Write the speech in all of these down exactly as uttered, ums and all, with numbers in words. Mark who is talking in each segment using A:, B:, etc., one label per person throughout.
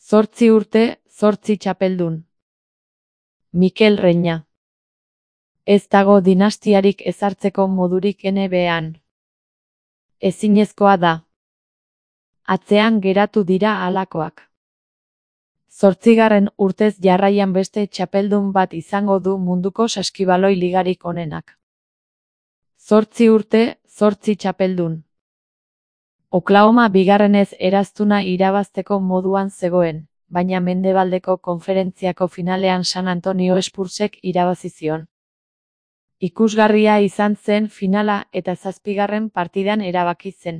A: Zortzi urte, zortzi txapeldun. Mikel Reina. Ez dago dinastiarik ezartzeko modurik N B A-an. Ezinezkoa da. Atzean geratu dira halakoak. Zortzigarren urtez jarraian beste txapeldun bat izango du munduko saskibaloi ligarik onenak. Zortzi urte, zortzi txapeldun. Oklahoma bigarrenez eraztuna irabazteko moduan zegoen, baina Mendebaldeko konferentziako finalean San Antonio Spursek irabazi zion. Ikusgarria izan zen finala eta zazpigarren partidan erabaki zen.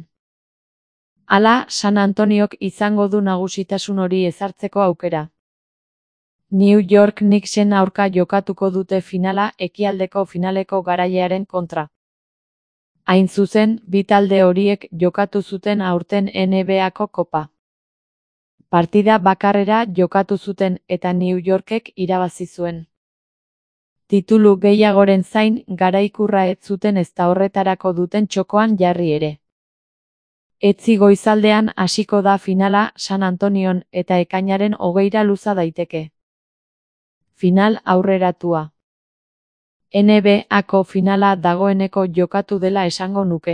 A: Hala, San Antoniok izango du nagusitasun hori ezartzeko aukera. New York Knicksen aurka jokatuko dute finala ekialdeko finaleko garailearen kontra. Hain zuzen, bi talde horiek jokatu zuten aurten N B A-ko kopa. Partida bakarrera jokatu zuten eta New Yorkek irabazi zuen. Titulu gehiagoren zain garaikurra ez zuten ezta horretarako duten txokoan jarri ere. Etzi goizaldean hasiko da finala San Antonion eta ekainaren hogeira luza daiteke. Final aurreratua. N B A-ko finala dagoeneko jokatu dela esango nuke.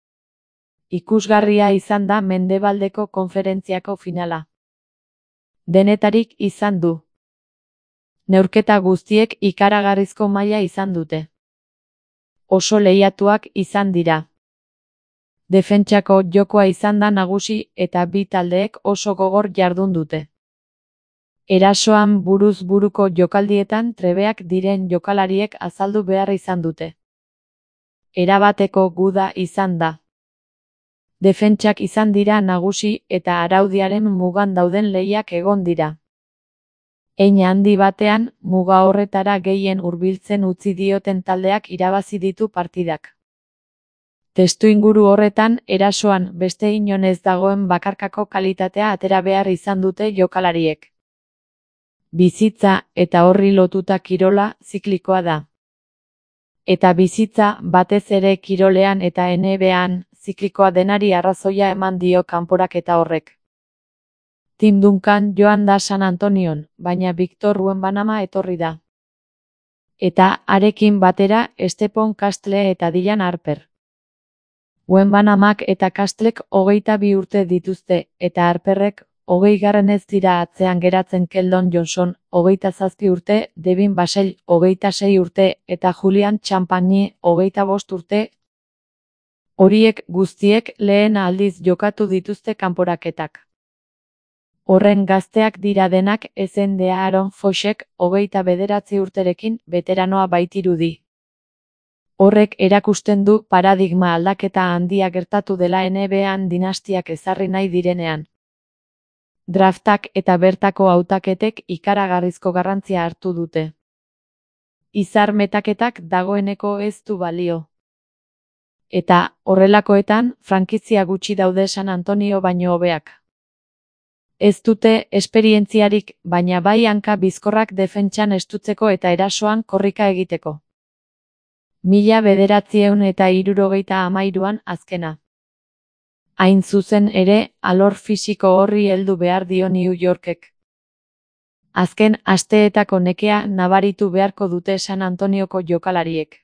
A: Ikusgarria izan da Mendebaldeko konferentziako finala. Denetarik izan du. Neurketa guztiek ikaragarrizko maila izan dute. Oso lehiatuak izan dira. Defentsako jokoa izan da nagusi eta bi taldeek oso gogor jardun dute. Erasoan buruz buruko jokaldietan trebeak diren jokalariek azaldu behar izan dute. Erabateko guda izan da. Defentsak izan dira nagusi eta araudiaren mugan dauden lehiak egon dira. Hein handi batean, muga horretara gehien hurbiltzen utzi dioten taldeak irabazi ditu partidak. Testuinguru horretan, erasoan beste inon ez dagoen bakarkako kalitatea atera behar izan dute jokalariek. Bizitza eta horri lotuta kirola ziklikoa da. Eta bizitza batez ere kirolean eta N B A-an ziklikoa denari arrazoia eman dio kanporaketa horrek. Tim Duncan joan da San Antonion, baina Victor Wembanyama etorri da. Eta harekin batera Stephon Castle eta Dylan Harper. Wembanamak eta Castlek hogeita bi urte dituzte eta Harperrek hogeigarren ez dira atzean geratzen Keldon Johnson, hogeita zazpi urte, Devin Vassell, hogeita sei urte, eta Julian Champagnie, hogeita bost urte. Horiek guztiek lehen aldiz jokatu dituzte kanporaketak. Horren gazteak dira denak ezen de Aaron Foxek, hogeita bederatzi urterekin, veteranoa baitirudi. Horrek erakusten du paradigma aldaketa handia gertatu dela N B A-an dinastiak ezarri nahi direnean. Draftak eta bertako hautaketek ikaragarrizko garrantzia hartu dute. Izar metaketak dagoeneko ez du balio. Eta, horrelakoetan, frankizia gutxi daude San Antonio baino hobeak. Ez dute esperientziarik, baina bai hanka bizkorrak defentsan estutzeko eta erasoan korrika egiteko. Mila bederatziehun eta hirurogeita hamairuan azkena. Hain zuzen ere, alor fisiko horri heldu behar dio New Yorkek. Azken asteetako nekea nabaritu beharko dute San Antonioko jokalariek.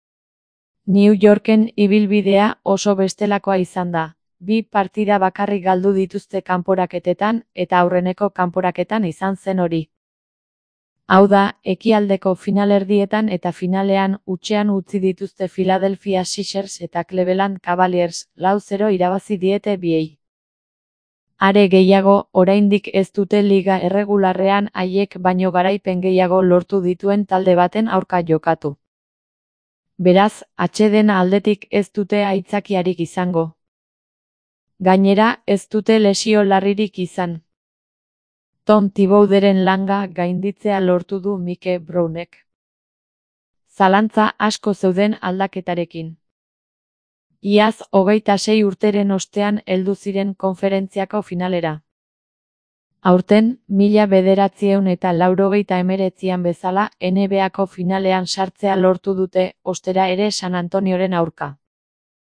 A: New Yorken ibilbidea oso bestelakoa izan da, bi partida bakarrik galdu dituzte kanporaketetan eta aurreneko kanporaketan izan zen hori. Hau da, ekialdeko finalerdietan eta finalean hutsean utzi dituzte Philadelphia Sixers eta Cleveland Cavaliers, lau zero irabazi diete biei. Are gehiago, oraindik ez dute liga erregularrean haiek baino garaipen gehiago lortu dituen talde baten aurka jokatu. Beraz, atseden aldetik ez dute aitzakiarik izango. Gainera, ez dute lesio larririk izan. Tom Thibodeauren langa gainditzea lortu du Mike Brownek. Zalantza asko zeuden aldaketarekin. Iaz hogeita sei urteren ostean heldu ziren konferentziako finalera. Aurten, mila bederatziehun eta laurogeita hemeretzian bezala N B A-ko finalean sartzea lortu dute, ostera ere San Antonioren aurka.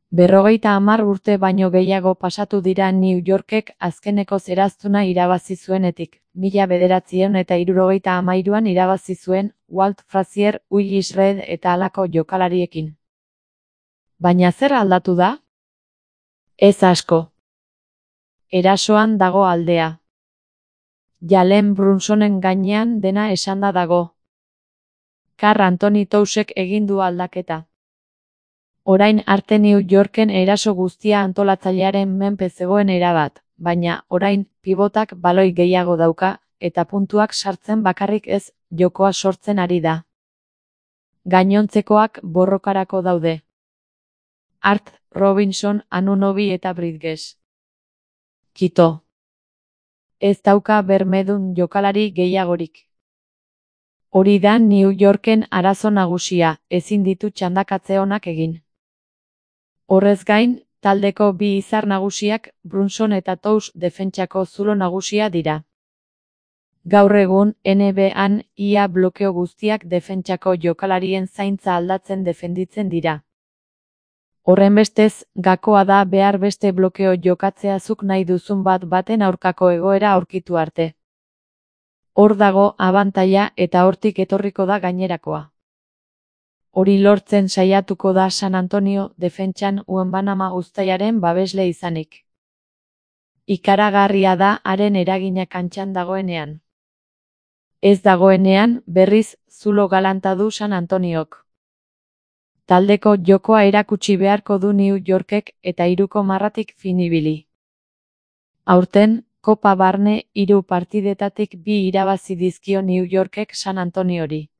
A: Berrogeita hamar urte baino gehiago pasatu dira New Yorkek azkeneko eraztuna irabazi zuenetik, mila bederatziehun eta hirurogeita hamairuan irabazi zuen, Walt Frazier, Willis Reed eta halako jokalariekin. Baina zer aldatu da? Ez asko. Erasoan dago aldea. Jalen Brunsonen gainean dena esanda dago. Karl Anthony Townsek egin du aldaketa. Orain arte New Yorken eraso guztia antolatzailearen menpe zegoen erabat, baina orain pibotak baloi gehiago dauka, eta puntuak sartzen bakarrik ez, jokoa sortzen ari da. Gainontzekoak borrokarako daude. Art, Robinson, Anunoby eta Bridges. Kito. Ez dauka bermedun jokalari gehiagorik. Hori da New Yorken arazo nagusia, ezin ditu txandakatze onak egin. Horrez gain, taldeko bi izar nagusiak, Brunson eta Towns defentsako zulo nagusia dira. Gaur egun, N B A-an, ia blokeo guztiak defentsako jokalarien zaintza aldatzen defenditzen dira. Horrenbestez, gakoa da behar beste blokeo jokatzea zuk nahi duzun bat baten aurkako egoera aurkitu arte. Hor dago abantaila eta hortik etorriko da gainerakoa. Hori lortzen saiatuko da San Antonio defentsan Wembanyama uztailaren babesle izanik. Ikaragarria da haren eragina kantxan dagoenean. Ez dagoenean, berriz, zulo galanta du San Antoniok. Taldeko jokoa erakutsi beharko du New Yorkek eta hiruko marratik finibili. Aurten, Kopa barne hiru partidetatik bi irabazi dizkio New Yorkek San Antoniori.